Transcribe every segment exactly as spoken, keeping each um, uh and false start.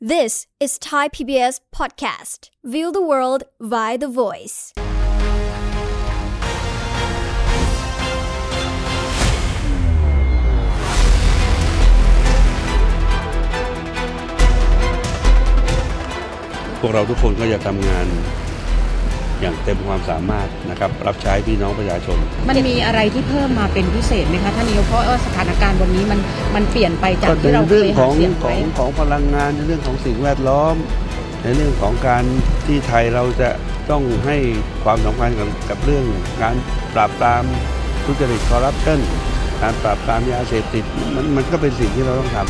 This is Thai พี บี เอส podcast. View the world via the voice. พวกเราทุกคนก็จะทำงานอย่างเต็มความสามารถนะครับรับใช้พี่น้องประชาชนมันมีอะไรที่เพิ่มมาเป็นพิเศษไหมคะท่านนายกเพราะว่าสถานการณ์วันนี้มันมันเปลี่ยนไปจากที่เราเคยหาเสียงไว้ของของพลังงานในเรื่องของสิ่งแวดล้อมในเรื่องของการที่ไทยเราจะต้องให้ความสำคัญกับกับเรื่องการปราบปรามทุจริตคอร์รัปชันการปราบปรามยาเสพติดมันมันก็เป็นสิ่งที่เราต้องทำ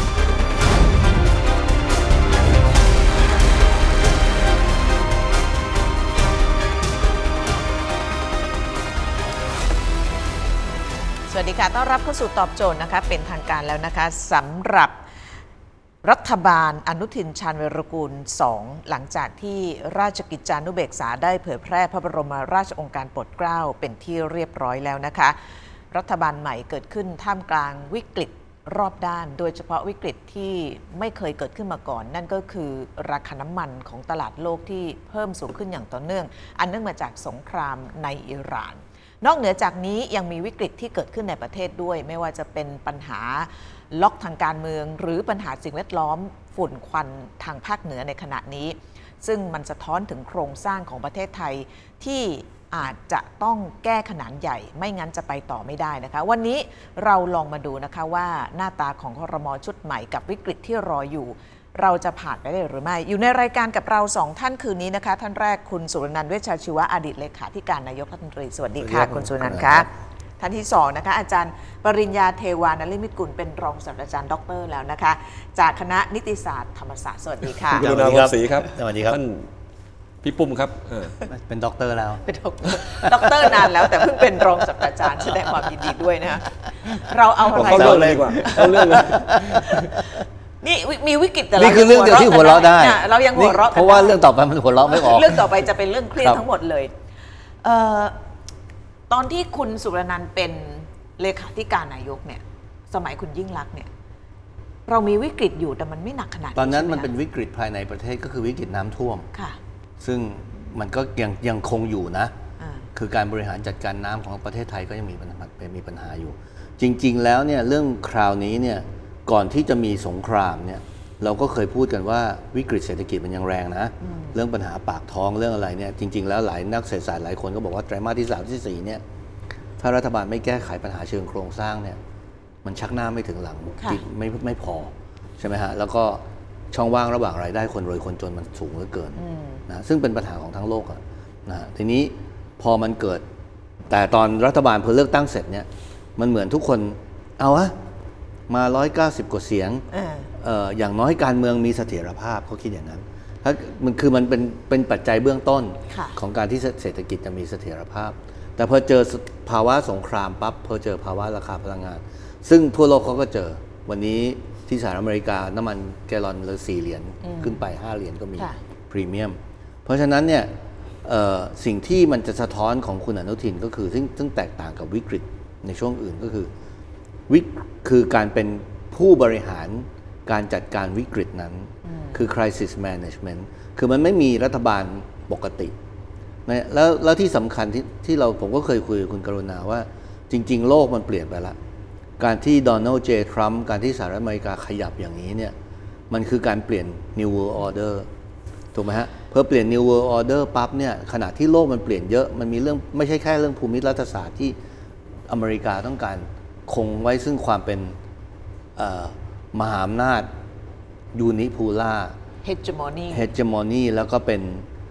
สวัสดีค่ะต้อนรับเข้าสู่ตอบโจทย์นะคะเป็นทางการแล้วนะคะสำหรับรัฐบาลอนุทินชาญวีรกูลสองหลังจากที่ราชกิจจานุเบกษาได้เผยแพร่พระบรมราชโองการโปรดเกล้าเป็นที่เรียบร้อยแล้วนะคะรัฐบาลใหม่เกิดขึ้นท่ามกลางวิกฤตรอบด้านโดยเฉพาะวิกฤตที่ไม่เคยเกิดขึ้นมาก่อนนั่นก็คือราคาน้ำมันของตลาดโลกที่เพิ่มสูงขึ้นอย่างต่อเนื่องอันเนื่องมาจากสงครามในอิหร่านนอกเหนือจากนี้ยังมีวิกฤตที่เกิดขึ้นในประเทศด้วยไม่ว่าจะเป็นปัญหาล็อกทางการเมืองหรือปัญหาสิ่งแวดล้อมฝุ่นควันทางภาคเหนือในขณะนี้ซึ่งมันสะท้อนถึงโครงสร้างของประเทศไทยที่อาจจะต้องแก้ขนาดใหญ่ไม่งั้นจะไปต่อไม่ได้นะคะวันนี้เราลองมาดูนะคะว่าหน้าตาของครม.ชุดใหม่กับวิกฤตที่รออยู่เราจะผ่านไปได้หรือไม่อยู่ในรายการกับเราสองท่านคืนนี้นะคะท่านแรกคุณสุรนันท์เวชชาชีวะอดีตเลขาธิการนายกรัฐมนตรีสวัสดีค่ะคุณสุรนันท์คะท่านที่สองนะคะอาจารย์ปริญญาเทวานฤมิตกุลเป็นรองศาสตราจารย์ด็อกเตอร์แล้วนะคะจากคณะนิติศาสตร์ธรรมศาสตร์สวัสดีค่ะคุณนาวันศรีครับสวัสดีครับท่านพี่ปุ้มครับเป็นด็อกเตอร์แล้วเป็นด็อกเตอร์ด็อกเตอร์นานแล้วแต่เพิ่งเป็นรองศาสตราจารย์แสดงความยินดีด้วยนะคะเราเอาอะไรเขาเรื่องเลยกว่าเขาเรื่องเลยนี่มีวิกฤตแต่นี่คือเรื่องเดียวที่หัวเราะได้เรายังหัวเราะเพราะว่าเรื่องต่อไปมันหัวเราะไม่ออกเรื่องต่อไปจะเป็นเรื่องเครียดทั้งหมดเลยเอ่อตอนที่คุณสุรนันท์เป็นเลขาธิการนายกเนี่ยสมัยคุณยิ่งลักษณ์เนี่ยเรามีวิกฤตอยู่แต่มันไม่หนักขนาดตอนนั้นมันเป็นวิกฤตภายในประเทศก็คือวิกฤตน้ำท่วมค่ะซึ่งมันก็ยังยังคงอยู่นะคือการบริหารจัดการน้ำของประเทศไทยก็ยังมีปัญหามีปัญหาอยู่จริงๆแล้วเนี่ยเรื่องคราวนี้เนี่ยก่อนที่จะมีสงครามเนี่ยเราก็เคยพูดกันว่าวิกฤตเศรษฐกิจมันยังแรงนะเรื่องปัญหาปากท้องเรื่องอะไรเนี่ยจริงๆแล้วหลายนักเศรษฐศาสตร์หลายคนก็บอกว่าไตรมาสที่สามที่สี่เนี่ยถ้ารัฐบาลไม่แก้ไขปัญหาเชิงโครงสร้างเนี่ยมันชักหน้าไม่ถึงหลังไม่ไม่พอใช่ไหมฮะแล้วก็ช่องว่างระหว่างรายได้คนรวยคนจนมันสูงเหลือเกินนะซึ่งเป็นปัญหาของทั้งโลกอะนะทีนี้พอมันเกิดแต่ตอนรัฐบาลพอเลือกตั้งเสร็จเนี่ยมันเหมือนทุกคนเอาอะมาหนึ่งร้อยเก้าสิบกว่าเสียง เออ เอ่อ อย่างน้อยการเมืองมีเสถียรภาพเขาคิดอย่างนั้นถ้ามันคือมันเป็นเป็นปัจจัยเบื้องต้นของการที่เศรษฐกิจจะมีเสถียรภาพแต่พอเจอภาวะสงครามปั๊บพอเจอภาวะราคาพลังงานซึ่งทั่วโลกเขาก็เจอวันนี้ที่สหรัฐอเมริกาน้ำมันแกลลอนละสี่เหรียญขึ้นไปห้าเหรียญก็มีพรีเมียมเพราะฉะนั้นเนี่ยสิ่งที่มันจะสะท้อนของคุณอนุทินก็คือซึ่งซึ่งแตกต่างกับวิกฤตในช่วงอื่นก็คือวิกคือการเป็นผู้บริหารการจัดการวิกฤตนั้นคือ crisis management คือมันไม่มีรัฐบาลปกตินะแล้วแล้วที่สำคัญที่ที่เราผมก็เคยคุยกับคุณกรุณาว่าจริงๆโลกมันเปลี่ยนไปละการที่โดนัลด์เจทรัมป์การที่สหรัฐอเมริกาขยับอย่างนี้เนี่ยมันคือการเปลี่ยน New World Order ถูกไหมฮะเพื่อเปลี่ยน New World Order ปั๊บเนี่ยขณะที่โลกมันเปลี่ยนเยอะมันมีเรื่องไม่ใช่แค่เรื่องภูมิรัฐศาสตร์ที่อเมริกาต้องการคงไว้ซึ่งความเป็นมหาอำนาจยูนิพูล่า hegemony hegemony แล้วก็เป็น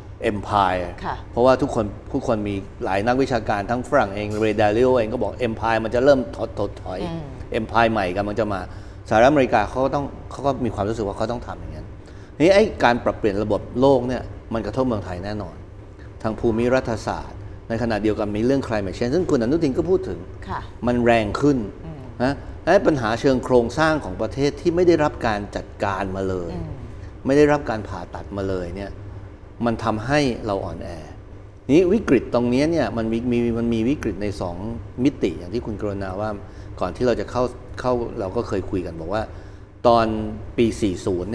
empire เพราะว่าทุกคนผู้คนมีหลายนักวิชาการทั้งฝรั่งเองเรย์ดาริโอเองก็บอก empire มันจะเริ่มถดถดถอย empire ใหม่กันมันจะมาสหรัฐอเมริกาเขาก็ต้องเขาก็มีความรู้สึกว่าเขาต้องทำอย่างนั้นนี่ไอ้การปรับเปลี่ยนระบบโลกเนี่ยมันกระทบเมืองไทยแน่นอนทางภูมิรัฐศาสตร์ในขณะเดียวกันมีเรื่อง climate change ซึ่งคุณอนุทินก็พูดถึงมันแรงขึ้นนะและปัญหาเชิงโครงสร้างของประเทศที่ไม่ได้รับการจัดการมาเลยไม่ได้รับการผ่าตัดมาเลยเนี่ยมันทำให้เราอ่อนแอนี้วิกฤตตรงนี้เนี่ยมันมีมีมันมีวิกฤตในสองมิติอย่างที่คุณกรณาว่าก่อนที่เราจะเข้าเข้าเราก็เคยคุยกันบอกว่าตอนปีสี่สิบเนี่ย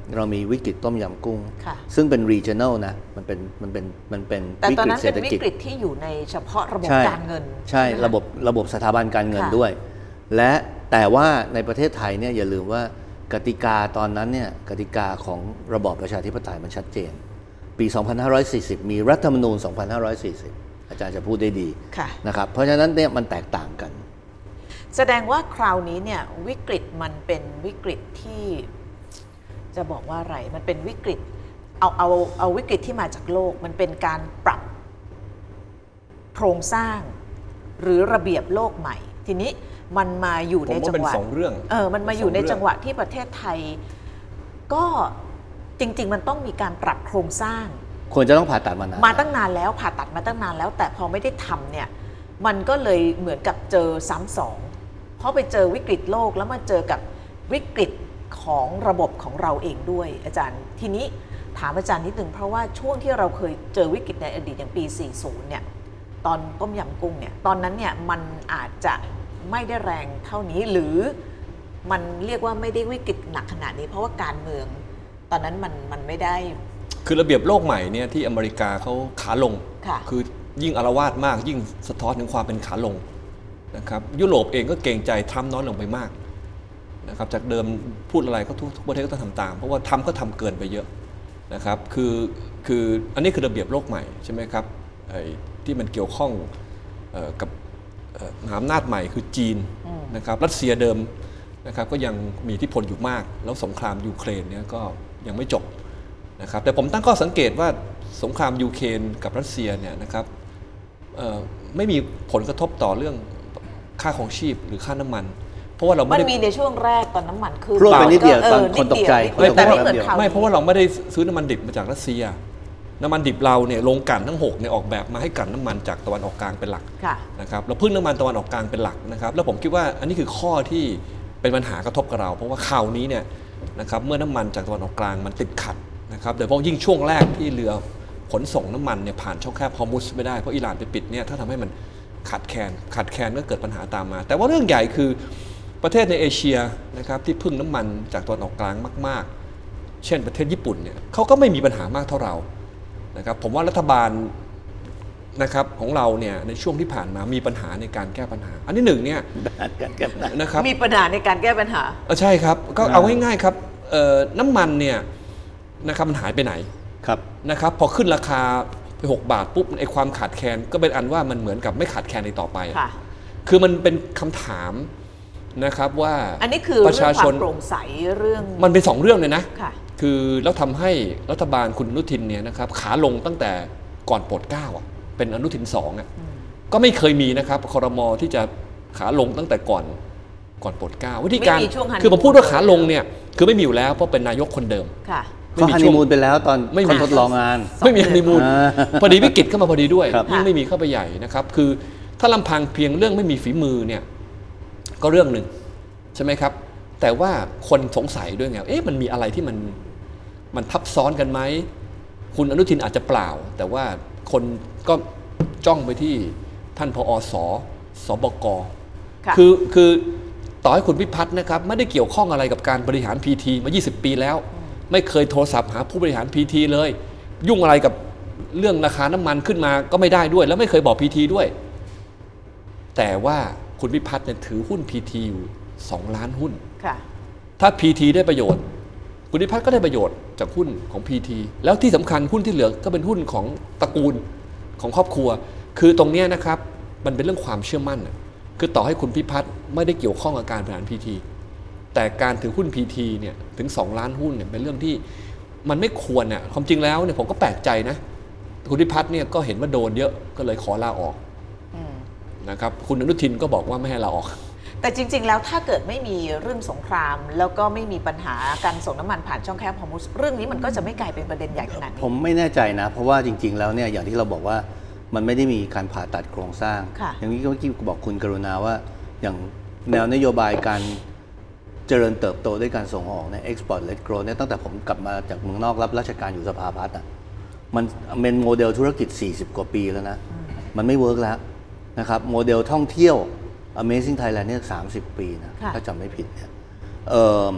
เรามีวิกฤตต้มยำกุ้งค่ะซึ่งเป็น regional นะมันเป็นมันเป็นมันเป็นแต่วิตอนกฤตนั้นเศรเป็ษนฐวิกิจกฤตที่อยู่ในเฉพาะระบบใช่การเงินใช่ไหมคระบบระบบสถาบันการเงินค่ะด้วย และแต่ว่าในประเทศไทยเนี่ยอย่าลืมว่ากติกาตอนนั้นเนี่ยกติกาของระบอบประชาธิปไตยมันชัดเจน ปี สองพันห้าร้อยสี่สิบ มีรัฐธรรมนูญ สองพันห้าร้อยสี่สิบ อาจารย์จะพูดได้ดีค่ะนะครับเพราะฉะนั้นเนี่ยมันแตกต่างกันแสดงว่าคราวนี้เนี่ยวิกฤตมันเป็นวิกฤตที่จะบอกว่าอะไรมันเป็นวิกฤตเอาเอาเอาวิกฤตที่มาจากโลกมันเป็นการปรับโครงสร้างหรือระเบียบโลกใหม่ ทีนี้มันมาอยู่ในจังหวะผมว่าเป็นสองเรื่องเออมันมาอยู่ในสองเรื่องจังหวะที่ประเทศไทย ก็จริง ๆ มันต้องมีการปรับโครงสร้างควรจะต้องผ่าตัดมานานมาตั้งนานแล้วผ่าตัดมาตั้งนานแล้ว แต่พอไม่ได้ทำเนี่ยมันก็เลยเหมือนกับเจอซ้ำสองเพราะไปเจอวิกฤตโลกแล้วมาเจอกับวิกฤตของระบบของเราเองด้วยอาจารย์ ทีนี้ถามอาจารย์นิดนึงเพราะว่าช่วงที่เราเคยเจอวิกฤตในอดีตอย่างปี สี่สิบ เนี่ยตอนต้มยำกุ้งเนี่ยตอนนั้นเนี่ยมันอาจจะไม่ได้แรงเท่านี้หรือมันเรียกว่าไม่ได้วิกฤตหนักขนาดนี้ เพราะว่าการเมืองตอนนั้นมันมันไม่ได้คือระเบียบโลกใหม่เนี่ยที่อเมริกาเขาขาลงค่ะอยิ่งอาละวาดมากยิ่งสะท้อนถึงความเป็นขาลงนะครับยุโรปเองก็เกรงใจทรัมป์น้อยลงไปมากนะครับจากเดิมพูดอะไรก็ทุกทุกประเทศก็ต้องทำตามเพราะว่าทรัมป์ก็ทำเกินไปเยอะนะครับคือคืออันนี้คือระเบียบโลกใหม่ใช่ไหมครับไอ้ที่มันเกี่ยวข้องเอ่อกับเอ่อมหาอำนาจใหม่คือจีนนะครับรัสเซียเดิมนะครับก็ยังมีอิทธิพลอยู่มากแล้วสงครามยูเครนเนี่ยก็ยังไม่จบนะครับแต่ผมตั้งข้อสังเกตว่าสงครามยูเครนกับรัสเซียเนี่ยนะครับไม่มีผลกระทบต่อเรื่องค่าของชีพหรือค่าน้ำมันเพราะว่าเราไม่มันได้มีในช่วงแรกตอนน้ำมันขึ้นพรวดไปนิดเดียวออตอนคนตกใจนิดเดียวไม่เพแต่ราะไม่ว่าเหมือนข่าวไม่นี้เพราะว่าเราไม่ได้ซื้อน้ำมันดิบมาจากรัสเซียน้ำมันดิบเราเนี่ยโรงกลั่นทั้งหกเนี่ยออกแบบมาให้กลั่นน้ำมันจากตะวันออกกลางเป็นหลักค่ะนะครับเราพึ่งน้ำมันตะวันออกกลางเป็นหลักนะครับแล้วผมคิดว่าอันนี้คือข้อที่เป็นปัญหากระทบกับเรา เพราะว่าคราวนี้เนี่ยนะครับเมื่อน้ำมันจากตะวันออกกลางมันติดขัดนะครับโดยเฉพาะยิ่งช่วงแรกที่เรือขนส่งน้ำมันเนี่ยผ่านช่องแคบฮอร์มุซไม่ได้เพราะอิหร่านไปปิดเนี่ยถ้าทำให้มันขาดแคลนขาดแคลนก็เกิดปัญหาตามมา แต่ว่าเรื่องใหญ่คือประเทศในเอเชียนะครับที่พึ่งน้ำมันจากตะวันออกกลางมากๆเช่นประเทศญี่ปุ่นเนี่ยเขาก็ไม่มีปัญหามากเท่าเรานะครับผมว่ารัฐบาลนะครับของเราเนี่ยในช่วงที่ผ่านมามีปัญหาในการแก้ปัญหา อันที่หนึ่งเนี่ยนะครับมีปัญหาในการแก้ปัญหาเออใช่ครับก็เอาง่ายๆครับเอ่อน้ำมันเนี่ยนะครับมันหายไปไหนครับนะครับพอขึ้นราคาไปหกบาทปุ๊บไอ้ความขาดแคลนก็เป็นอันว่ามันเหมือนกับไม่ขาดแคลนในต่อไปค่ะคือมันเป็นคำถามนะครับว่าอันนี้คือประเรื่ชาองคชวาน มโปร่งใสเรื่องมันเป็นสองเรื่องเลยนะค่ะคือแล้วทำให้รัฐบาลคุณอนุทินเนี่ยนะครับขาลงตั้งแต่ก่อนโปรดเกล้าอ่ะเป็นอนุทินสองอ่ะก็ไม่เคยมีนะครับครม.ที่จะขาลงตั้งแต่ก่อนก่อนโปรดเกล้าวิธีการไม่มีช่วงฮันนีมูนคือผมพูดว่าขาลงเนี่ยคือไม่มีอยู่แล้วเพราะเป็นนายกคนเดิมค่ะเขาฮันนีมูนไปแล้วตอนไม่มีคนทดลองงานไม่มีฮันนีมูนอ่าพอดีวิกฤตเข้ามาพอดีด้วยครับยิ่งไม่มีเข้าไปใหญ่นะครับคือถ้าลำพังเพียงเรื่องไม่มีฝีมือเนี่ยก็เรื่องหนึ่งใช่ไหมครับแต่ว่าคนสงสัยด้วยไงเอ๊ะมันมีอะไรที่มันมันทับซ้อนกันไหมคุณอนุทินอาจจะเปล่า แต่ว่าคนก็จ้องไปที่ท่านผอสสบกค่ะคือคือต่อให้คุณพิพัฒน์นะครับไม่ได้เกี่ยวข้องอะไรกับการบริหาร พี ที มา ยี่สิบ ปีแล้ว ไม่เคยโทรศัพท์หาผู้บริหาร พี ที เลย ยุ่งอะไรกับเรื่องราคาน้ำมันขึ้นมาก็ไม่ได้ด้วย แล้วไม่เคยบอก พี ที ด้วย แต่ว่าคุณพิพัฒน์เนี่ยถือหุ้น พี ที อยู่สองล้านหุ้นค่ะถ้า พี ที ได้ประโยชน์คุณพิพัฒน์ก็ได้ประโยชน์จากหุ้นของ พี ที แล้วที่สำคัญหุ้นที่เหลือก็เป็นหุ้นของตระกูลของครอบครัว คือตรงเนี้ยนะครับมันเป็นเรื่องความเชื่อมั่นน่ะคือต่อให้คุณพิพัฒน์ไม่ได้เกี่ยวข้องกับการบริหาร พี ที แต่การถือหุ้น พี ที เนี่ยถึงสองล้านหุ้นเนี่ยเป็นเรื่องที่มันไม่ควรน่ะความจริงแล้วเนี่ยผมก็แปลกใจนะคุณพิพัฒน์เนี่ยก็เห็นว่าโดนเยอะก็เลยขอลาออกนะครับคุณอนุทินก็บอกว่าไม่ให้ลาออกแต่จริง ๆ แล้วถ้าเกิดไม่มีเรื่องสงคราม แล้วก็ไม่มีปัญหาการส่งน้ำมันผ่านช่องแคบฮอร์มุซเรื่องนี้มันก็จะไม่กลายเป็นประเด็นใหญ่ขนาดนี้ผมไม่แน่ใจนะ เพราะว่าจริง ๆ แล้วเนี่ยอย่างที่เราบอกว่ามันไม่ได้มีการผ่าตัดโครงสร้างค่ะอย่างที่เมื่อกี้บอกคุณกรุณาว่าอย่างแนวนโยบายการเจริญเติบโตด้วยการส่งออกเนี่ย export led growth เนี่ยตั้งแต่ผมกลับมาจากเมืองนอกรับราชการอยู่สภาพัฒน์อ่ะมันเป็นโมเดลธุรกิจสี่สิบกว่าปีแล้วนะมันไม่เวิร์กแล้วนะครับโมเดลท่องเที่ยว Amazing Thailand เนี่ยสามสิบปีนะค่ะถ้าจำไม่ผิดเนี่ยใน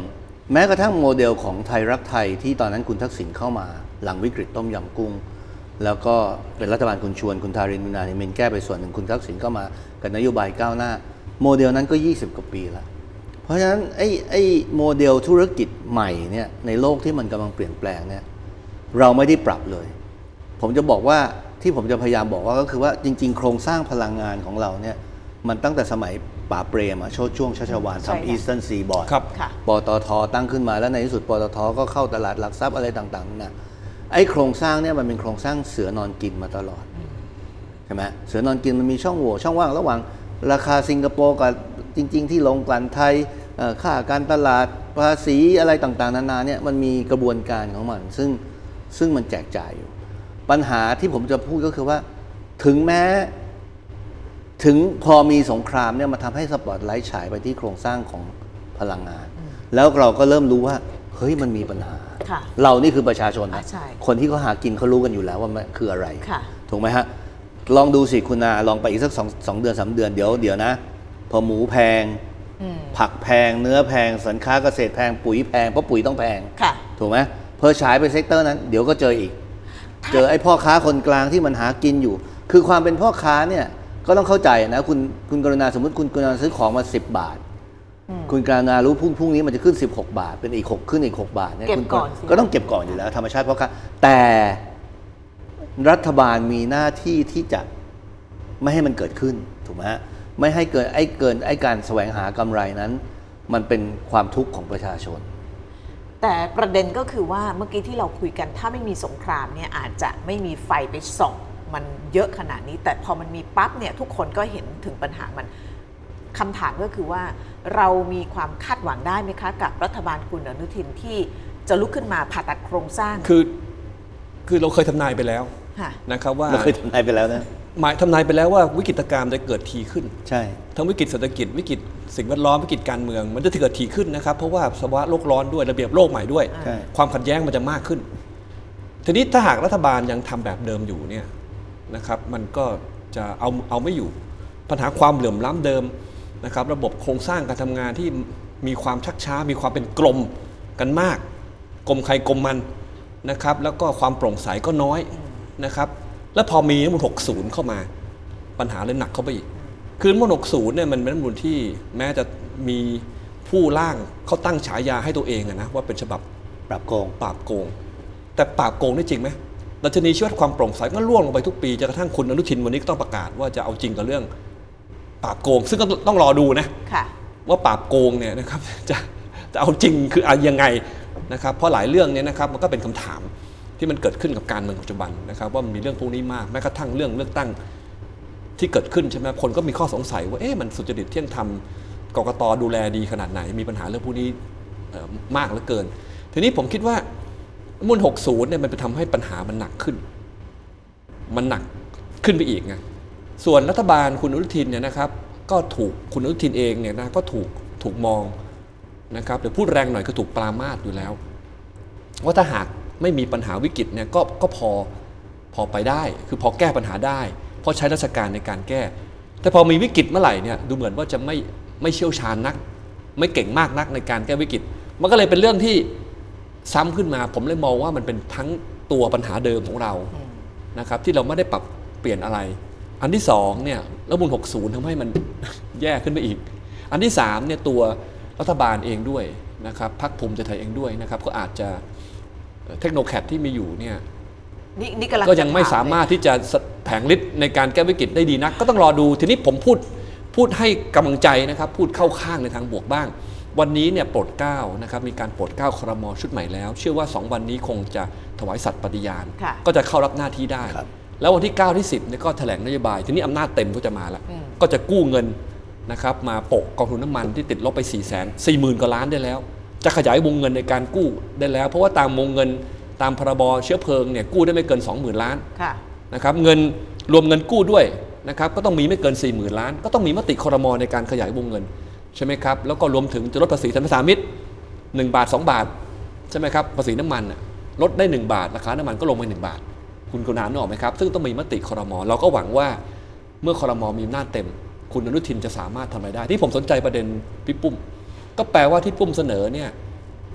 แม้กระทั่งโมเดลของไทยรักไทยที่ตอนนั้นคุณทักษิณเข้ามาหลังวิกฤตต้มยำกุ้งแล้วก็เป็นรัฐบาลคุณชวนคุณทารินมินานิมินแก้ไปส่วนหนึ่งคุณทักษิณเข้ามากับนโยบายก้าวหน้าโมเดลนั้นก็ยี่สิบกว่าปีแล้วเพราะฉะนั้นไอ้ไอ้โมเดลธุรกิจใหม่เนี่ยในโลกที่มันกำลังเปลี่ยนแปลงเนี่ยเราไม่ได้ปรับเลยผมจะบอกว่าที่ผมจะพยายามบอกว่าก็คือว่าจริงๆโครงสร้างพลังงานของเราเนี่ยมันตั้งแต่สมัยป๋าเปรมอะช่วงชัชวาลทำ Eastern Seaboard ปตท.ตั้งขึ้นมาแล้วในที่สุดปตท.ก็เข้าตลาดหลักทรัพย์อะไรต่างๆนั่นนะไอ้โครงสร้างเนี่ยมันเป็นโครงสร้างเสือนอนกินมาตลอดใช่ไหมเสือนอนกินมันมีช่องโหว่ช่องว่างระหว่างราคาสิงคโปร์กับจริงๆที่ลงกลั่นไทยค่าการตลาดภาษีอะไรต่างๆนานาเนี่ยมันมีกระบวนการของมันซึ่งซึ่งมันแจกจ่ายอยู่ปัญหาที่ผมจะพูดก็คือว่าถึงแม้ถึงพอมีสงครามเนี่ยมาทำให้สปอตไลท์ฉายไปที่โครงสร้างของพลังงานแล้วเราก็เริ่มรู้ว่าเฮ้ยมันมีปัญหาเรานี่คือประชาชนนะคนที่เขาหากินเขารู้กันอยู่แล้วว่ามันคืออะไรถูกไหมฮะลองดูสิคุณนาลองไปอีกสักสองสองเดือนสามเดือนเดี๋ยวเดี๋ยวนะพอหมูแพงผักแพงเนื้อแพงสินค้าเกษตรแพงปุ๋ยแพงเพราะปุ๋ยต้องแพงถูกไหมพอฉายไปเซกเตอร์นั้นเดี๋ยวก็เจออีกเจอไอ้พ่อค้าคนกลางที่มันหากินอยู่คือความเป็นพ่อค้าเนี่ยก็ต้องเข้าใจนะคุณคุณกรุณาสมมติคุณกรุณาซื้อของมาสิบบาทคุณกรุณารู้พรุ่งพรุ่งนี้มันจะขึ้นสิบหกบาทเป็นอีกหกขึ้นอีกหกบาทเนี่ยคุณก็ต้องเก็บก่อนอยู่แล้วธรรมชาติพ่อค้าแต่รัฐบาลมีหน้าที่ที่จะไม่ให้มันเกิดขึ้นถูกไหมฮะไม่ให้เกิดไอ้เกินไอ้การแสวงหากำไรนั้นมันเป็นความทุกข์ของประชาชนแต่ประเด็นก็คือว่าเมื่อกี้ที่เราคุยกันถ้าไม่มีสงครามเนี่ยอาจจะไม่มีไฟไปส่องมันเยอะขนาดนี้แต่พอมันมีปั๊บเนี่ยทุกคนก็เห็นถึงปัญหามันคำถามก็คือว่าเรามีความคาดหวังได้ไหมคะกับรัฐบาลคุณอนุทินที่จะลุกขึ้นมาผ่าตัดโครงสร้างคือคือเราเคยทำนายไปแล้วนะครับว่าเราเคยทำนายไปแล้วนะหมายทำนายไปแล้วว่าวิกฤตการณ์จะเกิดทีขึ้นใช่ทั้งวิกฤตเศรษฐกิจวิกฤตสิ่งแวดล้อมวิกฤตการเมืองมันจะเกิดทีขึ้นนะครับเพราะว่าภาวะโลกร้อนด้วยระเบียบโลกใหม่ด้วยความขัดแย้งมันจะมากขึ้นทีนี้ถ้าหากรัฐบาลยังทำแบบเดิมอยู่เนี่ยนะครับมันก็จะเอาเอาไม่อยู่ปัญหาความเหลื่อมล้ำเดิมนะครับระบบโครงสร้างการทำงานที่มีความชักช้ามีความเป็นกลมกันมากกลมใครกลมมันนะครับแล้วก็ความโปร่งใสก็น้อยนะครับแล้วพอมีรัฐธรรมนูญหกสิบเข้ามาปัญหาเลยหนักเข้าไปอีกคือรัฐธรรมนูญหกสิบเนี่ยมันเป็นรัฐธรรมนูญที่แม้จะมีผู้ร่างเขาตั้งฉายาให้ตัวเองนะว่าเป็นฉบับปราบโกงปราบโกงแต่ปราบโกงได้จริงไหมดัชนีชีวัดความโปร่งใสก็ล่วงลงไปทุกปีจนกระทั่งคุณอนุทินวันนี้ก็ต้องประกาศว่าจะเอาจริงกับเรื่องปราบโกงซึ่งก็ต้องรอดูนะว่าปราบโกงเนี่ยนะครับจะจะเอาจริงคือเอายังไงนะครับเพราะหลายเรื่องเนี่ยนะครับมันก็เป็นคำถามที่มันเกิดขึ้นกับการเมืองปัจจุบันนะครับว่ามันมีเรื่องพวกนี้มากแม้กระทั่งเรื่องเลือกตั้งที่เกิดขึ้นใช่ไหมคนก็มีข้อสงสัยว่าเอ๊ะมันสุจริตเที่ยงธรรมกกต.ดูแลดีขนาดไหนมีปัญหาเรื่องพวกนี้มากเหลือเกินทีนี้ผมคิดว่ามูลหกสิบเนี่ยมันไปทำให้ปัญหามันหนักขึ้นมันหนักขึ้นไปอีกไงส่วนรัฐบาลคุณอนุทินเนี่ยนะครับก็ถูกคุณอนุทินเองเนี่ยนะก็ถูกถูกมองนะครับหรือพูดแรงหน่อยก็ถูกปรามาสอยู่แล้วว่าถ้าหากไม่มีปัญหาวิกฤตเนี่ยก็ก็พอพอไปได้คือพอแก้ปัญหาได้เพราะใช้ราชการในการแก้แต่พอมีวิกฤตเมื่อไหร่เนี่ยดูเหมือนว่าจะไม่ไม่เชี่ยวชาญนักไม่เก่งมากนักในการแก้วิกฤตมันก็เลยเป็นเรื่องที่ซ้ำขึ้นมาผมเลยมองว่ามันเป็นทั้งตัวปัญหาเดิมของเรานะครับที่เราไม่ได้ปรับเปลี่ยนอะไรอันที่สองเนี่ยรัฐธรรมนูญหกสิบทำให้มันแย่ขึ้นไปอีกอันที่สามเนี่ยตัวรัฐบาลเองด้วยนะครับพรรคภูมิใจไทยเองด้วยนะครับก็อาจจะเทคโนแครดที่มีอยู่เนี่ยก็ยังไม่สามารถที่จะแผงฤทธิ์ในการแก้วิกฤตได้ดีนักก็ต้องรอดูทีนี้ผมพูดพูดให้กำลังใจนะครับพูดเข้าข้างในทางบวกบ้างวันนี้เนี่ยโปรดเกล้านะครับมีการโปรดเกล้าครม.ชุดใหม่แล้วเชื่อว่าสองวันนี้คงจะถวายสัตย์ปฏิญาณก็จะเข้ารับหน้าที่ได้แล้ววันที่เก้าที่สิบเนี่ยก็แถลงนโยบายทีนี้อำนาจเต็มก็จะมาแล้วก็จะกู้เงินนะครับมาโปะกองทุนน้ำมันที่ติดลบไปสี่แสนสี่หมื่นกว่าล้านได้แล้วจะขยายวงเงินในการกู้ได้แล้วเพราะว่าตามวงเงินตามพรบเชื้อเพลิงเนี่ยกู้ได้ไม่เกิน สองหมื่น ล้านนะครับเงินรวมเงินกู้ด้วยนะครับก็ต้องมีไม่เกิน สี่หมื่น ล้านก็ต้องมีมติครม.ในการขยายวงเงินใช่ไหมครับแล้วก็รวมถึงจะลดภาษีสรรพสามิตหนึ่งบาทสองบาทใช่ไหมครับภาษีน้ำมันลดได้หนึ่งบาทราคาน้ำมันก็ลงไปหนึ่งบาทคุณกรุณานึกออกไหมครับซึ่งต้องมีมติครม.เราก็หวังว่าเมื่อครม.มีอำนาจเต็มคุณอนุทินจะสามารถทำอะไรได้ที่ผมสนใจประเด็นพี่ปุ้มก็แปลว่าที่ปุ้มเสนอเนี่ย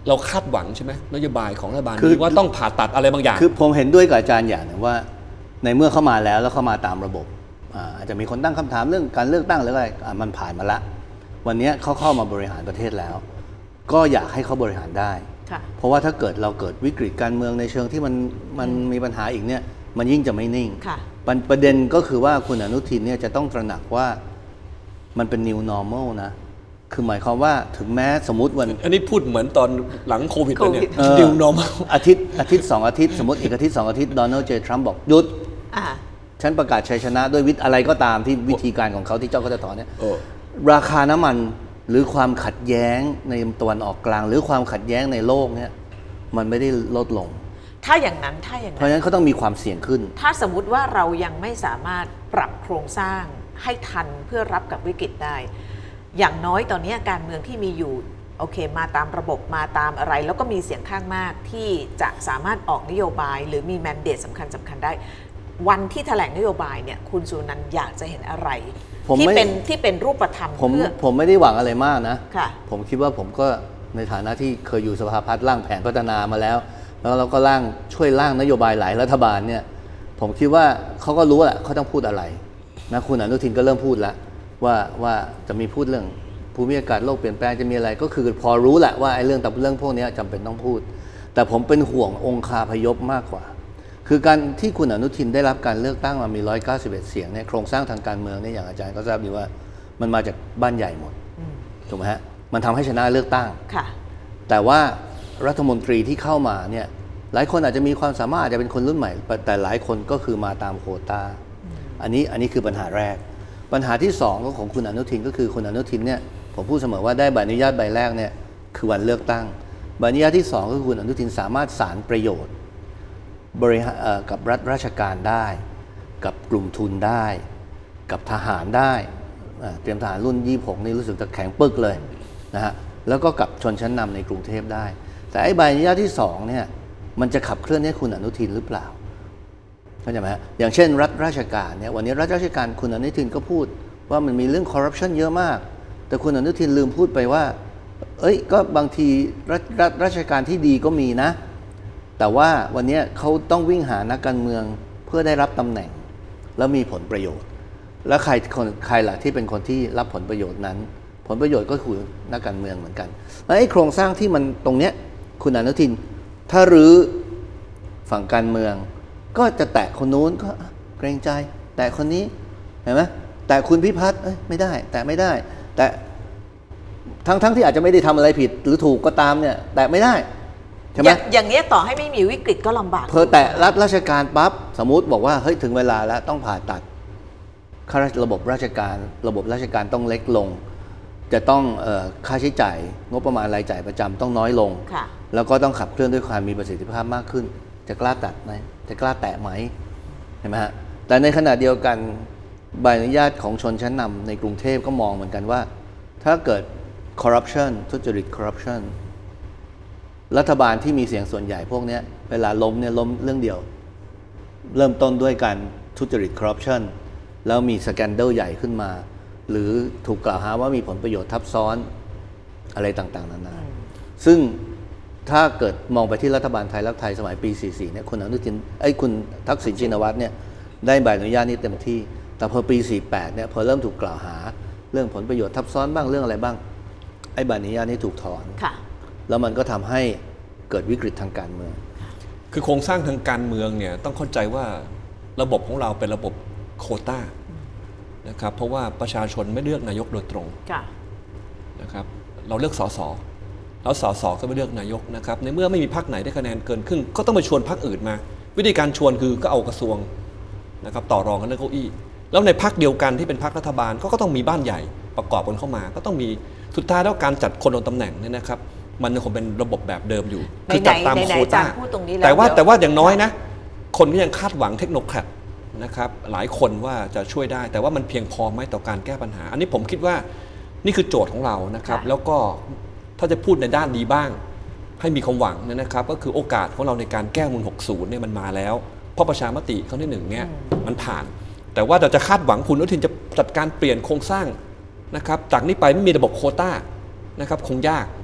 เราคาดหวังใช่ไหมนโยบายของรัฐบาลคือว่าต้องผ่าตัดอะไรบางอย่างคือผมเห็นด้วยกับอาจารย์อย่างหนึงว่าในเมื่อเข้ามาแล้วแล้วเข้ามาตามระบบอ่าอาจจะมีคนตั้งคำถามเรื่องการเลือกตั้งหรืออะไรอ่ะมันผ่านมาละวันนี้เขาเข้ามาบริหารประเทศแล้วก็อยากให้เขาบริหารได้เพราะว่าถ้าเกิดเราเกิดวิกฤตการเมืองในเชิงที่มันมันมีปัญหาอีกเนี่ยมันยิ่งจะไม่นิ่งประเด็นก็คือว่าคุณอนุทินเนี่ยจะต้องตระหนักว่ามันเป็น new normal นะคือหมายความว่าถึงแม้สมมติวันอันนี้พูดเหมือนตอนหลังโควิดเลยเนี่ย new normal อาทิตย์อาทิตย์สองอาทิตย์สมมติอีกอาทิตย์สองอาทิตย์โดนัลด์เจทรัมป์บอกหยุดฉันประกาศชัยชนะด้วยวิธีอะไรก็ตามที่วิธีการของเขาที่เจ้าก็จะถอนเนี่ยราคาน้ำมันหรือความขัดแย้งในตะวันออกกลางหรือความขัดแย้งในโลกเนี่ยมันไม่ได้ลดลงถ้าอย่างนั้นถ้าอย่างนั้นเพราะฉะนั้นเขาต้องมีความเสี่ยงขึ้นถ้าสมมุติว่าเรายังไม่สามารถปรับโครงสร้างให้ทันเพื่อรับกับวิกฤตได้อย่างน้อยตอนนี้การเมืองที่มีอยู่โอเคมาตามระบบมาตามอะไรแล้วก็มีเสียงข้างมากที่จะสามารถออกนโยบายหรือมีแมนเดตสำคัญสำคัญได้วันที่แถลงนโยบายเนี่ยคุณสุนันท์อยากจะเห็นอะไรที่เป็นที่เป็นรูปธรรมผมผมไม่ได้หวังอะไรมากนะผมคิดว่าผมก็ในฐานะที่เคยอยู่สภาพัฒน์ร่างแผนพัฒนามาแล้วแล้วเราก็ร่างช่วยร่างนโยบายหลายรัฐบาลเนี่ยผมคิดว่าเขาก็รู้แหละเขาต้องพูดอะไรนะคุณอนุทินก็เริ่มพูดแล้วว่าว่าจะมีพูดเรื่องภูมิอากาศโลกเปลี่ยนแปลงจะมีอะไรก็คือพอรู้แหละว่าไอ้เรื่องแต่เรื่องพวกนี้จำเป็นต้องพูดแต่ผมเป็นห่วงองคาพยพมากกว่าคือการที่คุณอนุทินได้รับการเลือกตั้งมามีหนึ่งร้อยเก้าสิบเอ็ดเสียงเนี่ยโครงสร้างทางการเมืองเนี่ยอย่างอาจารย์ก็ทราบดีว่ามันมาจากบ้านใหญ่หมดถูกไหมฮะมันทำให้ชนะเลือกตั้งแต่ว่ารัฐมนตรีที่เข้ามาเนี่ยหลายคนอาจจะมีความสามารถอาจจะเป็นคนรุ่นใหม่แต่หลายคนก็คือมาตามโควต้าอันนี้อันนี้คือปัญหาแรกปัญหาที่สองก็ของคุณอนุทินก็คือคุณอนุทินเนี่ยผมพูดเสมอว่าได้ใบอนุญาตใบแรกเนี่ยคือวันเลือกตั้งใบอนุญาตที่สองก็คือคุณอนุทินสามารถสานประโยชน์บริหารกับรัฐราชการได้กับกลุ่มทุนได้กับทหารได้เตรียมทหารรุ่นยี่สิบหกนี่รู้สึกจะแข็งปึกเลยนะฮะแล้วก็กับชนชั้นนำในกรุงเทพได้แต่ไอ้ใบอนุญาตที่สองเนี่ยมันจะขับเคลื่อนให้คุณอนุทินหรือเปล่าเข้าใจไหมฮะอย่างเช่นรัฐราชการเนี่ยวันนี้รัฐราชการคุณอนุทินก็พูดว่ามันมีเรื่องคอร์รัปชันเยอะมากแต่คุณอนุทินลืมพูดไปว่าเอ้ยก็บางทีรัฐรัฐราชการที่ดีก็มีนะแต่ว่าวันนี้เขาต้องวิ่งหานักการเมืองเพื่อได้รับตำแหน่งแล้วมีผลประโยชน์แล้วใครคนใครล่ะที่เป็นคนที่รับผลประโยชน์นั้นผลประโยชน์ก็คือนักการเมืองเหมือนกันแล้วไอ้โครงสร้างที่มันตรงเนี้ยคุณอนุทินถ้ารื้อฝั่งการเมืองก็จะแตะคนนู้นก็เกรงใจแตะคนนี้เห็นไหมแต่คุณพิพัฒน์ไม่ได้แต่ไม่ได้แต่ทั้งทั้งที่อาจจะไม่ได้ทำอะไรผิดหรือถูกก็ตามเนี่ยแต่ไม่ได้ใช่ไหมอย่างนี้ต่อให้ไม่มีวิกฤตก็ลำบากเพอแต่รัฐราชการปั๊บสมมุติบอกว่าเฮ้ยถึงเวลาแล้วต้องผ่าตัดค่าระบบราชการระบบราชการต้องเล็กลงจะต้องเอ่อค่าใช้จ่ายงบประมาณรายจ่ายประจำต้องน้อยลงแล้วก็ต้องขับเคลื่อนด้วยความมีประสิทธิภาพมากขึ้นจะกล้าตัดไหมจะกล้าแตะไหมเห็นไหมฮะแต่ในขณะเดียวกันใบอนุญาตของชนชั้นนำในกรุงเทพก็มองเหมือนกันว่าถ้าเกิด corruption ทุจริต corruption รัฐบาลที่มีเสียงส่วนใหญ่พวกนี้เวลาล้มเนี่ยล้มเรื่องเดียวเริ่มต้นด้วยการทุจริต corruption แล้วมีสแกนเดลใหญ่ขึ้นมาหรือถูกกล่าวหาว่ามีผลประโยชน์ทับซ้อนอะไรต่างๆนานาซึ่งถ้าเกิดมองไปที่รัฐบาลไทยรักไทยสมัยปีสี่สิบสี่เนี่ยคุณอนุทินไอ้คุณทักษิณชินวัตรเนี่ยได้ใบอนุญาตนี้เต็มที่แต่พอปีสี่สิบแปดเนี่ยพอเริ่มถูกกล่าวหาเรื่องผลประโยชน์ทับซ้อนบ้างเรื่องอะไรบ้างไอ้ใบอนุญาตนี้ถูกถอนแล้วมันก็ทำให้เกิดวิกฤตทางการเมืองคือโครงสร้างทางการเมืองเนี่ยต้องเข้าใจว่าระบบของเราเป็นระบบโควต้านะครับเพราะว่าประชาชนไม่เลือกนายกโดยตรงนะครับเราเลือกสสแล้วสสก็ไม่เลือกนายกนะครับในเมื่อไม่มีพรรคไหนได้คะแนนเกินครึ่งก็ต้องไปชวนพรรคอื่นมาวิธีการชวนคือก็เอากระทรวงนะครับต่อรองกันเรื่องเก้าอี้แล้วในพรรคเดียวกันที่เป็นพรรครัฐบาลก็ต้องมีบ้านใหญ่ประกอบกันเข้ามาก็ต้องมีสุดท้ายแล้วการจัดคนลงตำแหน่งเนี่ยนะครับมันยังคงเป็นระบบแบบเดิมอยู่คือจัดตามโควต้าแต่ว่าแต่ว่าอย่างน้อยนะคนก็ยังคาดหวังเทคโนแครตนะครับหลายคนว่าจะช่วยได้แต่ว่ามันเพียงพอไหมต่อการแก้ปัญหาอันนี้ผมคิดว่านี่คือโจทย์ของเรานะครับแล้วก็ถ้าจะพูดในด้านนี้บ้างให้มีความหวังนะครับก็คือโอกาสของเราในการแก้รัฐธรรมนูญหกสิบเนี่ยมันมาแล้วเพราะประชามติครั้งที่หนึ่งเนี่ยมันผ่านแต่ว่าเราจะคาดหวังคุณอนุทินจะจัดการเปลี่ยนโครงสร้างนะครับจากนี้ไปไม่มีระบบโควต้านะครับคงยาก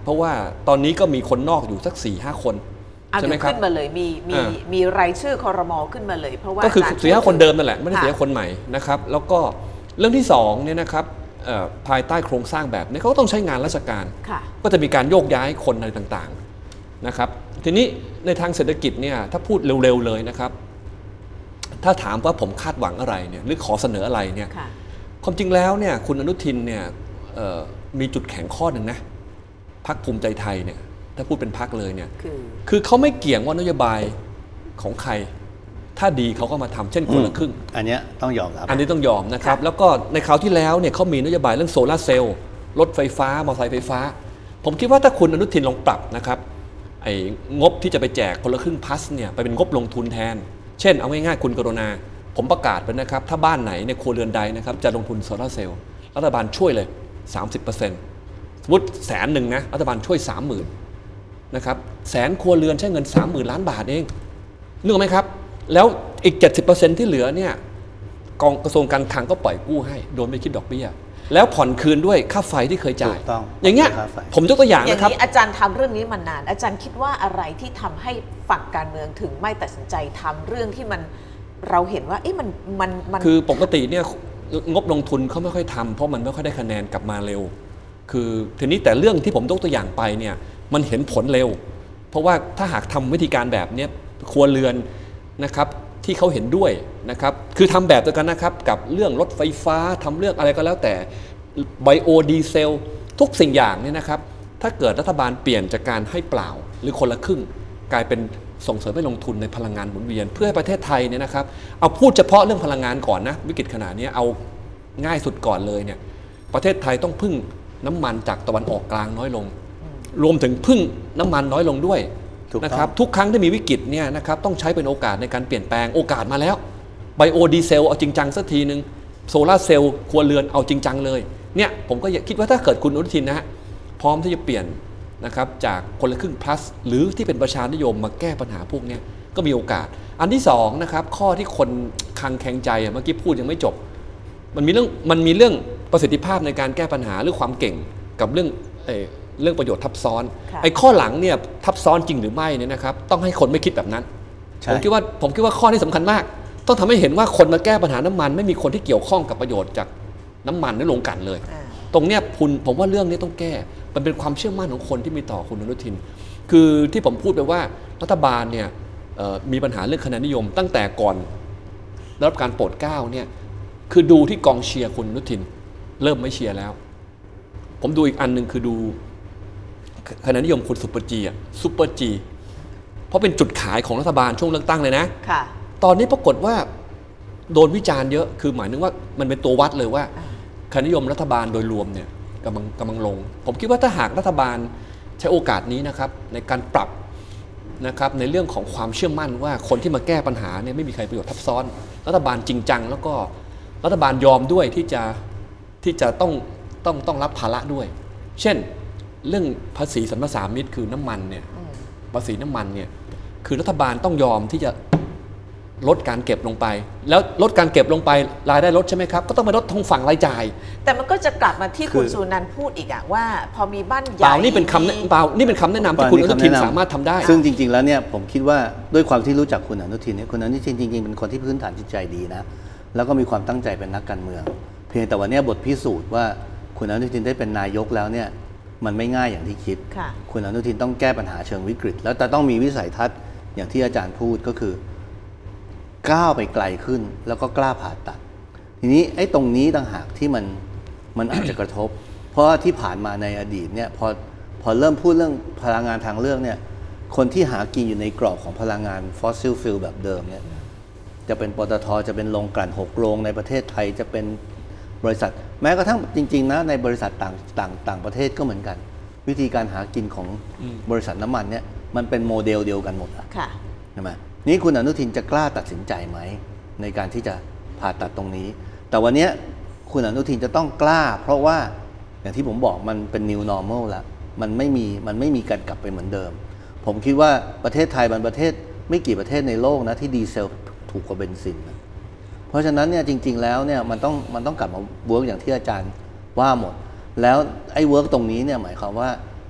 เพราะว่าตอนนี้ก็มีคนนอกอยู่สัก สี่ห้า คนใช่ไหมครับขึ้นมาเลยมีมีมีรายชื่อครม.ขึ้นมาเลยเพราะว่าก็คือ สี่ห้า คนเดิมนั่นแหละไม่ได้เสียคนใหม่นะครับแล้วก็เรื่องที่สองเนี่ยนะครับภายใต้โครงสร้างแบบนี้เขาก็ต้องใช้งานราชการก็จะมีการโยกย้ายคนอะไรต่างๆนะครับทีนี้ในทางเศรษฐกิจเนี่ยถ้าพูดเร็วๆเลยนะครับถ้าถามว่าผมคาดหวังอะไรเนี่ยหรือขอเสนออะไรเนี่ยความจริงแล้วเนี่ยคุณอนุทินเนี่ยมีจุดแข็งข้อหนึ่งนะพรรคภูมิใจไทยเนี่ยถ้าพูดเป็นพรรคเลยเนี่ยคือคือเขาไม่เกี่ยงว่านโยบายของใครถ้าดีเขาก็มาทำเช่นคนละครึ่งอันนี้ต้องยอมรับอันนี้ต้องยอมนะครับแล้วก็ในคราวที่แล้วเนี่ยเขามีนโยบายเรื่องโซลาร์เซลล์รถไฟฟ้ามอเตอร์ไซค์ไฟฟ้าผมคิดว่าถ้าคุณอนุทินลองปรับนะครับไอ้งบที่จะไปแจกคนละครึ่งพลัสเนี่ยไปเป็นงบลงทุนแทนเช่นเอาง่ายๆคุณกรุณาผมประกาศไปนะครับถ้าบ้านไหนในครัวเรือนใดนะครับจะลงทุนโซลาร์เซลล์รัฐบาลช่วยเลย สามสิบเปอร์เซ็นต์ สมมติแสนหนึ่งนะรัฐบาลช่วย สามหมื่น นะครับแสนครัวเรือนใช้เงิน สามหมื่น ล้านบาทเองนึกออกไหมครับแล้วอีก เจ็ดสิบเปอร์เซ็นต์ ที่เหลือเนี่ยกองกระทรวงการคลังก็ปล่อยกู้ให้โดยไม่คิดดอกเบี้ยแล้วผ่อนคืนด้วยค่าไฟที่เคยจ่ายอย่างเงี้ยผมยกตัวอย่างนะครับอย่างนี้อาจารย์ทำเรื่องนี้มานานอาจารย์คิดว่าอะไรที่ทำให้ฝั่งการเมืองถึงไม่ตัดสินใจทำเรื่องที่มันเราเห็นว่าเอ๊ะมันมันมันคือปกติเนี่ยงบลงทุนเขาไม่ค่อยทำเพราะมันไม่ค่อยได้คะแนนกลับมาเร็วคือทีนี้แต่เรื่องที่ผมยกตัวอย่างไปเนี่ยมันเห็นผลเร็วเพราะว่าถ้าหากทำวิธีการแบบนี้ครัวเรือนนะครับที่เขาเห็นด้วยนะครับคือทำแบบเดียวกันนะครับกับเรื่องรถไฟฟ้าทำเรื่องอะไรก็แล้วแต่ไบโอดีเซลทุกสิ่งอย่างเนี่ยนะครับถ้าเกิดรัฐบาลเปลี่ยนจากการให้เปล่าหรือคนละครึ่งกลายเป็นส่งเสริมให้ลงทุนในพลังงานหมุนเวียนเพื่อให้ประเทศไทยเนี่ยนะครับเอาพูดเฉพาะเรื่องพลังงานก่อนนะวิกฤตขนาดนี้เอาง่ายสุดก่อนเลยเนี่ยประเทศไทยต้องพึ่งน้ำมันจากตะวันออกกลางน้อยลงรวมถึงพึ่งน้ำมันน้อยลงด้วยนะครับทุกครั้งที่มีวิกฤตเนี่ยนะครับต้องใช้เป็นโอกาสในการเปลี่ยนแปลงโอกาสมาแล้วไบโอดีเซลเอาจริงจังสักทีนึงโซลาร์เซลล์ครัวเรือนเอาจริงจังเลยเนี่ยผมก็คิดว่าถ้าเกิดคุณอนุทินนะฮะพร้อมที่จะเปลี่ยนนะครับจากคนละครึ่ง plus หรือที่เป็นประชานิยมมาแก้ปัญหาพวกนี้ก็มีโอกาสอันที่สองนะครับข้อที่คนคังแข็งใจเมื่อกี้พูดยังไม่จบมันมีเรื่องมันมีเรื่องประสิทธิภาพในการแก้ปัญหาหรือความเก่งกับเรื่องเออเรื่องประโยชน์ทับซ้อนไอ้ข้อหลังเนี่ยทับซ้อนจริงหรือไม่เนี่ยนะครับต้องให้คนไม่คิดแบบนั้นผมคิดว่าผมคิดว่าข้อนี้สำคัญมากต้องทำให้เห็นว่าคนมาแก้ปัญหาน้ำมันไม่มีคนที่เกี่ยวข้องกับประโยชน์จากน้ำมันในโรงกลั่นเลยตรงเนี้ยคุณผมว่าเรื่องนี้ต้องแก้มันเป็นความเชื่อมั่นของคนที่มีต่อคุณอนุทินคือที่ผมพูดไปว่ารัฐบาลเนี่ยมีปัญหาเรื่องคะแนนนิยมตั้งแต่ก่อนได้รับการโปรดเกล้าเนี่ยคือดูที่กองเชียร์คุณอนุทินเริ่มไม่เชียร์แล้วผมดูอีกอันนึงคือดูคะแนนนิยมคุณซุปเปอร์จีอ่ะซุปเปอร์จีเพราะเป็นจุดขายของรัฐบาลช่วงเลือกตั้งเลยนะตอนนี้ปรากฏว่าโดนวิจารณ์เยอะคือหมายถึงว่ามันเป็นตัววัดเลยว่าคะแนนนิยมรัฐบาลโดยรวมเนี่ยกำลังกำลังลงผมคิดว่าถ้าหากรัฐบาลใช้โอกาสนี้นะครับในการปรับนะครับในเรื่องของความเชื่อมั่นว่าคนที่มาแก้ปัญหาเนี่ยไม่มีใครประโยชน์ทับซ้อนรัฐบาลจริงจังแล้วก็รัฐบาลยอมด้วยที่จะที่จะต้องต้องต้องรับภาระด้วยเช่นเรื่องภาษีสรรพสามิตคือน้ำมันเนี่ยภาษีน้ำมันเนี่ยคือรัฐบาลต้องยอมที่จะลดการเก็บลงไปแล้วลดการเก็บลงไปรายได้ลดใช่ไหมครับก็ต้องไปลดทางฝั่งรายจ่ายแต่มันก็จะกลับมาที่คุณสุนันท์พูดอีกอะว่าพอมีบ้านใหญ่เปล่านี่เป็นคำเปล่านี่เป็นคำแนะนำที่คุณอนุทินสามารถทำได้ซึ่งจริงๆแล้วเนี่ยผมคิดว่าด้วยความที่รู้จักคุณอนุทินเนี่ยคุณอนุทินจริงๆเป็นคนที่พื้นฐานจิตใจดีนะแล้วก็มีความตั้งใจเป็นนักการเมืองเพียงแต่วันนี้บทพิสูจน์ว่าคุณอนุทินได้เป็นนายกแล้วเนี่ยมันไม่ง่ายอย่างที่คิดคุณอนุทินต้องแก้ปัญหาเชิงวิกฤตแล้วแต่ต้องมีวิสัยทัศน์อย่างที่อาจารย์พูดก็คือก้าวไปไกลขึ้นแล้วก็กล้าผ่าตัดทีนี้ไอ้ตรงนี้ต่างหากที่มันมันอาจจะกระทบเพราะที่ผ่านมาในอดีตเนี่ยพอพอเริ่มพูดเรื่องพลังงานทางเลือกเนี่ยคนที่หากินอยู่ในกรอบของพลังงานฟอสซิลฟิลแบบเดิมเนี่ยจะเป็นปตท.จะเป็นโรงกลั่นหกโรงในประเทศไทยจะเป็นบริษัทแม้กระทั่งจริงๆนะในบริษัทต่างต่างต่างประเทศก็เหมือนกันวิธีการหากินของบริษัทน้ำมันเนี่ยมันเป็นโมเดลเดียวกันหมดอะใช่ไหมนี่คุณอนุทินจะกล้าตัดสินใจไหมในการที่จะผ่าตัดตรงนี้แต่วันนี้คุณอนุทินจะต้องกล้าเพราะว่าอย่างที่ผมบอกมันเป็น new normal แล้วมันไม่มีมันไม่มีการกลับไปเหมือนเดิมผมคิดว่าประเทศไทยเป็นประเทศไม่กี่ประเทศในโลกนะที่ดีเซลถูกกว่าเบนซินนะเพราะฉะนั้นเนี่ยจริงๆแล้วเนี่ยมันต้องมันต้องกลับมาเวิร์กอย่างที่อาจารย์ว่าหมดแล้วไอ้เวิร์กตรงนี้เนี่ยหมายความว่า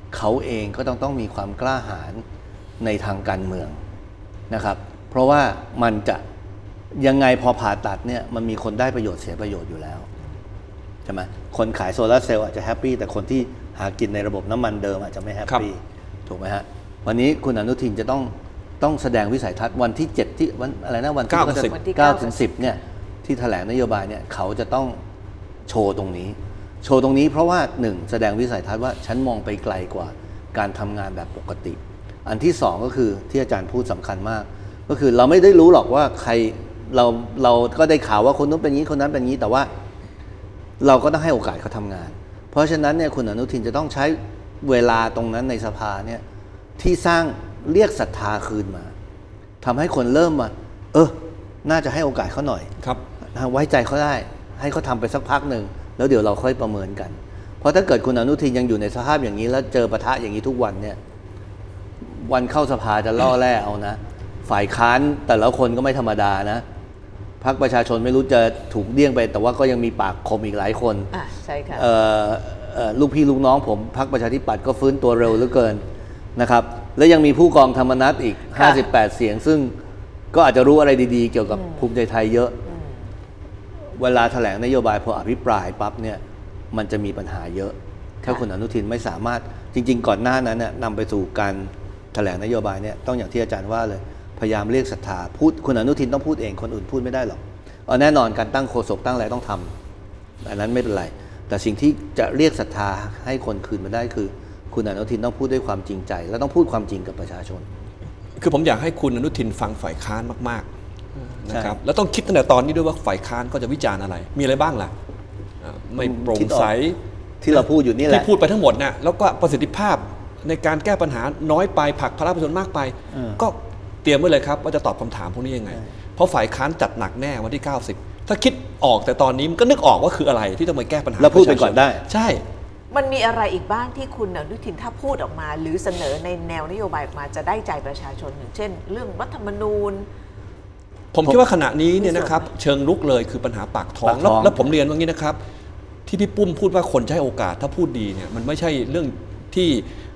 เขาเองก็ต้องต้องมีความกล้าหาญในทางการเมืองนะครับเพราะว่ามันจะยังไงพอผ่าตัดเนี่ยมันมีคนได้ประโยชน์เสียประโยชน์อยู่แล้วใช่ไหมคนขายโซลาร์เซลล์อาจจะแฮปปี้แต่คนที่หากินในระบบน้ำมันเดิมอาจจะไม่แฮปปี้ถูกไหมฮะวันนี้คุณอนุทินจะต้องต้องแสดงวิสัยทัศน์วันที่เจ็ดที่วันอะไรนะวันที่เก้าถึงสิบเนี่ยที่แถลงนโยบายเนี่ยเขาจะต้องโชว์ตรงนี้โชว์ตรงนี้เพราะว่าหนึ่งแสดงวิสัยทัศน์ว่าฉันมองไปไกลกว่าการทำงานแบบปกติอันที่สองก็คือที่อาจารย์พูดสำคัญมากก็คือเราไม่ได้รู้หรอกว่าใครเราเราก็ได้ข่าวว่าคนนู้นเป็นอย่างนี้คนนั้นเป็นอย่างนี้แต่ว่าเราก็ต้องให้โอกาสเขาทำงานเพราะฉะนั้นเนี่ยคุณอนุทินจะต้องใช้เวลาตรงนั้นในสภาเนี่ยที่สร้างเรียกศรัทธาคืนมาทำให้คนเริ่มมาเออน่าจะให้โอกาสเขาหน่อยครับไว้ใจเขาได้ให้เขาทำไปสักพักหนึ่งแล้วเดี๋ยวเราค่อยประเมินกันเพราะถ้าเกิดคุณอนุทินยังอยู่ในสภาพอย่างนี้แล้วเจอปะทะอย่างนี้ทุกวันเนี่ยวันเข้าสภาจะล่อแร่เอานะฝ่ายค้านแต่ละคนก็ไม่ธรรมดานะพรรคประชาชนไม่รู้จะถูกเดี่ยงไปแต่ว่าก็ยังมีปากคมอีกหลายคนอ่ะใช่ค่ะลูกพี่ลูกน้องผมพรรคประชาธิปัตย์ก็ฟื้นตัวเร็วเหลือเกินนะครับและยังมีผู้กองธรรมนัสอีกห้าสิบแปดเสียงซึ่งก็อาจจะรู้อะไรดีๆเกี่ยวกับภูมิใจไทยเยอะเวลาแถลงนโยบายพออภิปรายปั๊บเนี่ยมันจะมีปัญหาเยอะถ้าคุณอนุทินไม่สามารถจริงๆก่อนหน้านั้นเนี่ยนำไปสู่การแถลงนโยบายเนี่ยต้องอย่างที่อาจารย์ว่าเลยพยายามเรียกศรัทธาพูดคุณอนุทินต้องพูดเองคนอื่นพูดไม่ได้หรอกเอาแน่นอนการตั้งโฆษกตั้งอะไรต้องทำอันนั้นไม่เป็นไรแต่สิ่งที่จะเรียกศรัทธาให้คนคืนมาได้คือคุณอนุทินต้องพูดด้วยความจริงใจและต้องพูดความจริงกับประชาชนคือผมอยากให้คุณอนุทินฟังฝ่ายค้านมากๆนะครับแล้วต้องคิดตั้งแต่ตอนนี้ด้วยว่าฝ่ายค้านก็จะวิจารณ์อะไรมีอะไรบ้างล่ะไม่โปร่งใสที่เราพูดอยู่นี่แหละที่พูดไปทั้งหมดน่ะแล้วก็ประสิทธิภาพในการแก้ปัญหาน้อยไปผลักภาระประชาชนมากไปก็เตรียมไว้เลยครับว่าจะตอบคำถามพวกนี้ยังไงเพราะฝ่ายค้านจัดหนักแน่วันที่เก้าสิบถ้าคิดออกแต่ตอนนี้มันก็นึกออกว่าคืออะไรที่ต้องมาแก้ปัญหาแล้วพูดไปก่อนได้ใช่มันมีอะไรอีกบ้างที่คุณอนุทินถ้าพูดออกมาหรือเสนอในแนวนโยบายออกมาจะได้ใจประชาชนอย่างเช่นเรื่องรัฐธรรมนูญผมคิดว่าขณะนี้เนี่ยนะครับเชิงลุกเลยคือปัญหาปากท้องแล้วผมเรียนว่างี้นะครับที่พี่ปุ้มพูดว่าคนจะให้โอกาสถ้าพูดดีเนี่ยมันไม่ใช่เรื่องที่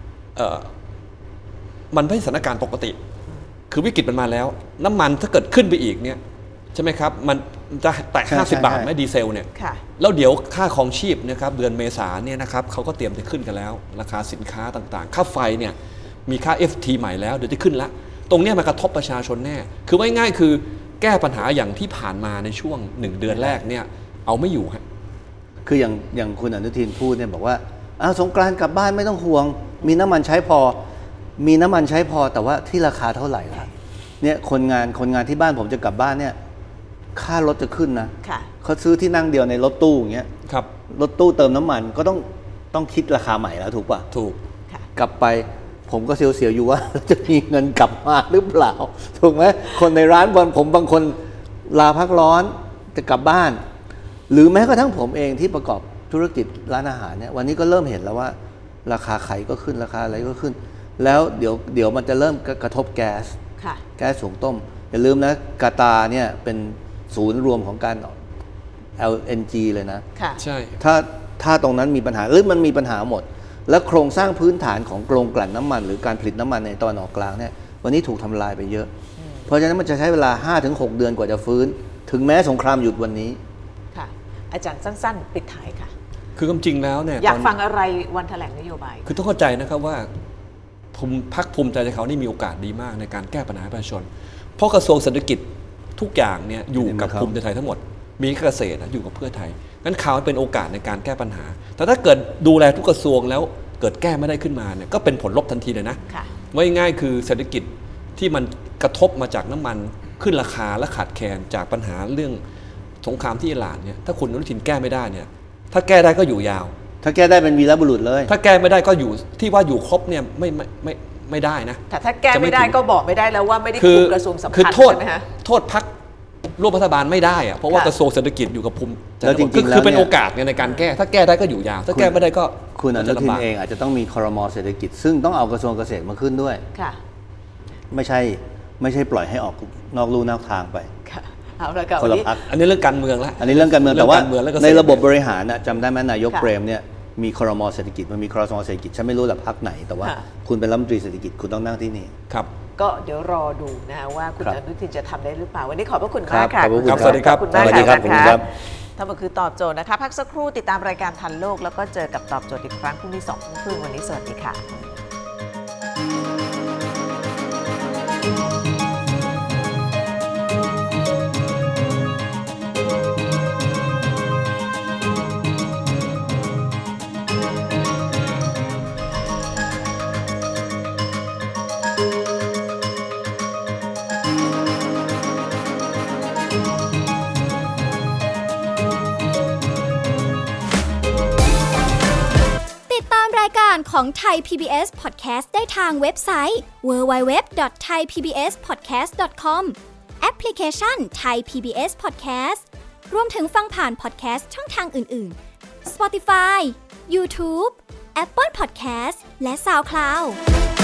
มันไม่ใช่สถานการณ์ปกติคือวิกฤตมันมาแล้วน้ำมันถ้าเกิดขึ้นไปอีกเนี่ยใช่ไหมครับมันจะแตะห้าสิบบาทไหมดีเซลเนี่ยแล้วเดี๋ยวค่าครองชีพนะครับเดือนเมษาเนี่ยนะครับเขาก็เตรียมจะขึ้นกันแล้วราคาสินค้าต่างๆค่าไฟเนี่ยมีค่า เอฟ ที ใหม่แล้วเดี๋ยวจะขึ้นละตรงนี้มันกระทบประชาชนแน่คือว่าง่ายๆคือแก้ปัญหาอย่างที่ผ่านมาในช่วงหนึ่งเดือนแรกเนี่ยเอาไม่อยู่ฮะคืออย่างอย่างคุณอนุทินพูดเนี่ยบอกว่าอ้าวสงกรานต์กลับบ้านไม่ต้องห่วงมีน้ำมันใช้พอมีน้ำมันใช้พอแต่ว่าที่ราคาเท่าไหร่ล่ะเนี่ยคนงานคนงานที่บ้านผมจะกลับบ้านเนี่ยค่ารถจะขึ้นนะเขาซื้อที่นั่งเดียวในรถตู้อย่างเงี้ยครับรถตู้เติมน้ำมันก็ต้องต้องคิดราคาใหม่แล้วถูกป่ะถูกกลับไปผมก็เสียวๆอยู่ว่าจะมีเงินกลับมาหรือเปล่าถูกไหมคนในร้านบอลผมบางคนลาพักร้อนจะกลับบ้านหรือแม้กระทั่งผมเองที่ประกอบธุรกิจร้านอาหารเนี่ยวันนี้ก็เริ่มเห็นแล้วว่าราคาไข่ก็ขึ้นราคาอะไรก็ขึ้นแล้วเดี๋ยวเดี๋ยวมันจะเริ่มกระทบแก๊สแก๊สหุงต้มอย่าลืมนะกาตาร์เนี่ยเป็นศูนย์รวมของการ แอล เอ็น จี เลยนะใช่ถ้าถ้าตรงนั้นมีปัญหาหรือมันมีปัญหาหมดและโครงสร้างพื้นฐานของโรงกลั่นน้ำมันหรือการผลิตน้ำมันในตะวันออกกลางเนี่ยวันนี้ถูกทำลายไปเยอะเพราะฉะนั้นมันจะใช้เวลา ห้าถึงหก เดือนกว่าจะฟื้นถึงแม้สงครามหยุดวันนี้ค่ะอาจารย์สั้นๆปิดท้ายค่ะคือความจริงแล้วเนี่ยอยากฟังอะไรวันแถลงนโยบายคือต้องเข้าใจนะครับว่าภูมิพรรคภูมิใจเขานี่มีโอกาสดีมากในการแก้ปัญหาประชาชนเพราะกระทรวงเศรษฐกิจทุกอย่างเนี่ยอยู่กับภูมิใจไทยทั้งหมดมีเกษตรอยู่กับเพื่อไทยงั้นข่าวเป็นโอกาสในการแก้ปัญหาแต่ถ้าเกิดดูแลทุกกระทรวงแล้วเกิดแก้ไม่ได้ขึ้นมาเนี่ยก็เป็นผลลบทันทีเลยนะว่าง่ายคือเศรษฐกิจที่มันกระทบมาจากน้ำมันขึ้นราคาและขาดแคลนจากปัญหาเรื่องสงครามที่อิหร่านเนี่ยถ้าคุณอนุทินแก้ไม่ได้เนี่ยถ้าแก้ได้ก็อยู่ยาวถ้าแก้ได้เป็นวีรบุรุษเลยถ้าแก้ไม่ได้ก็อยู่ที่ว่าอยู่ครบเนี่ยไม่ไม่ไม่ไม่ได้นะแต่ถ้าแก้ไม่ได้ก็บอกไม่ได้แล้วว่าไม่ได้คุมกระทรวงสำคัญใช่ไหมฮะโทษพรรคร่วมรัฐบาลไม่ได้อะเพราะว่ากระทรวงเศรษฐกิจอยู่กับภูมิแล้วจริงๆคือเป็นโอกาสในการแก้ถ้าแก้ได้ก็อยู่ยาวถ้าแก้ไม่ได้ก็คุณอนุทินเองอาจจะต้องมีครม.เศรษฐกิจซึ่งต้องเอากระทรวงเกษตรมาขึ้นด้วยค่ะไม่ใช่ไม่ใช่ปล่อยให้ออกนอกลู่นอกทางไปค่ะเอาละครับอันนี้เรื่องการเมืองละอันนี้เรื่องการเมืองแต่ว่าในระบบบริหารจำได้ไหมนายกเปรมเนี่ยมีครม.เศรษฐกิจมันมีครม.เศรษฐกิจฉันไม่รู้แหละพรรคไหนแต่ว่าคุณเป็นรัฐมนตรีเศรษฐกิจคุณต้องนั่งที่นี่ครับก็เดี๋ยวรอดูนะว่าคุณอนุทินจะทำได้หรือเปล่าวันนี้ขอบพระคุณครัมาบกค่ะขอบพระคุณครับสวัสดีครับขอบคุณมากสวัสดีครับค่ะครับทั้งหมดคือตอบโจทย์นะคะพักสักครู่ติดตามรายการทันโลกแล้วก็เจอกับตอบโจทย์อีกครั้งพรุ่งนี้สองทุ่มครึ่งวันนี้สวัสดีค่ะรายการของไทย พี บี เอส Podcast ได้ทางเว็บไซต์ ดับเบิลยู ดับเบิลยู ดับเบิลยู ดอท ไทยพีบีเอสพอดแคสต์ ดอท คอม แอปพลิเคชัน Thai พี บี เอส Podcast รวมถึงฟังผ่าน podcast ช่องทางอื่น ๆ Spotify YouTube Apple Podcast และ SoundCloud